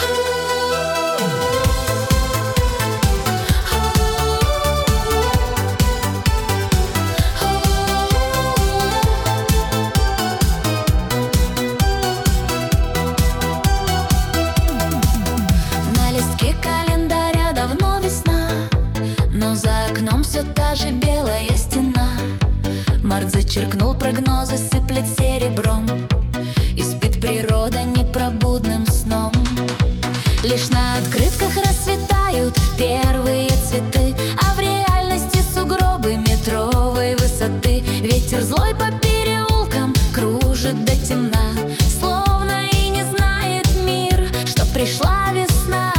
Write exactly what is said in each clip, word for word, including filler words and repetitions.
Даже белая стена. Март зачеркнул прогнозы, сыплет серебром, и спит природа непробудным сном. Лишь на открытках расцветают первые цветы, а в реальности сугробы метровой высоты. Ветер злой по переулкам кружит до темна, словно и не знает мир, что пришла весна.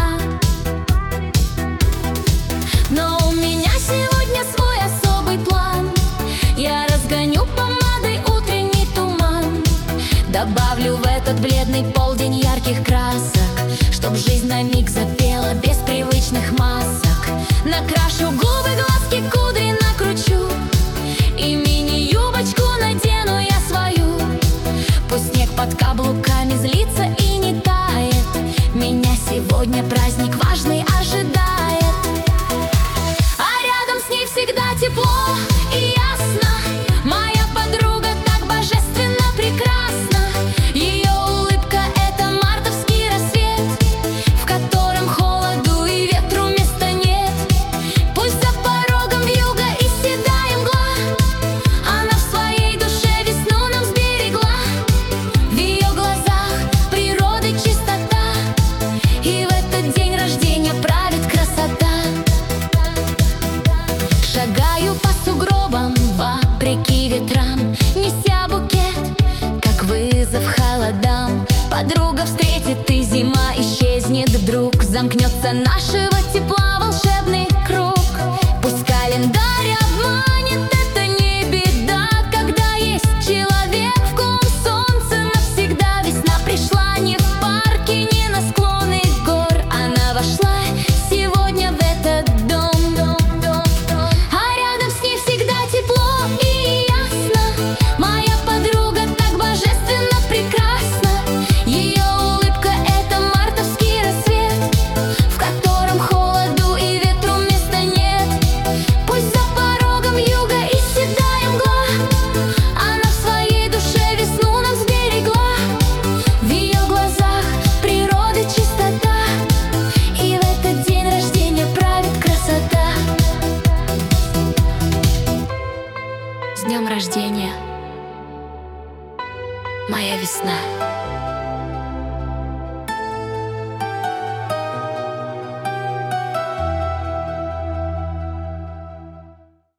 Но у меня сегодня свой особый план. Я разгоню помадой утренний туман, добавлю в этот бледный полдень ярких красок, чтоб жизнь на миг запела без привычных масок. Накрашу губы, глазки, кудри накручу, и мини-юбочку надену я свою. Пусть снег под каблуками злится и не тает, меня сегодня праздник важный ожидает. Всегда тепло и ясно, моя подруга так божественно прекрасна. Ее улыбка — это мартовский рассвет, в котором холоду и ветру места нет. Пусть за порогом вьюга и седая мгла, она в своей душе весну нам сберегла. В ее глазах природы чистота, и в этот день рождения правит красота. Шагаю по сугробам вопреки ветрам, неся букет, как вызов холодам. Подруга встретит, и зима исчезнет вдруг, замкнется нашего тепла.